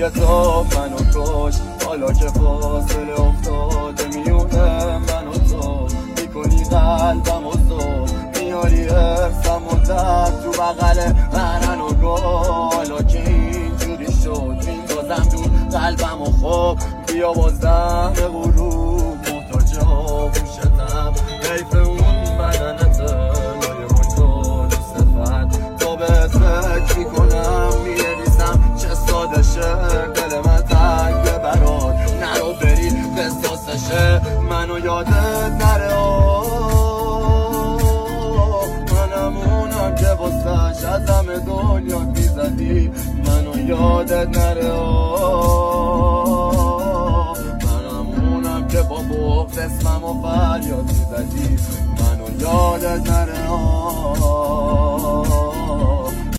روی تو منو کش، حالا که فاصله افتاده میونه من و تو، میکنی قلبم و تو میاری حرفم و درد تو بغل منو گو. حالا که اینجوری شد میندازم دور قلبم و خوب بیا بازم به غروب محتاج آغوشتم، حیف اون بدنت لای اون تو صفت تا بهت فکر میکنم مینویسم چه ساده شه دل من تنگه برات نرو بری قصاصشه منو یادت نره منمونم که واسش از همه دنیا میزدی منو یادت نره منمونم که با بغض اسمم و فریاد میزدی منو یادت نره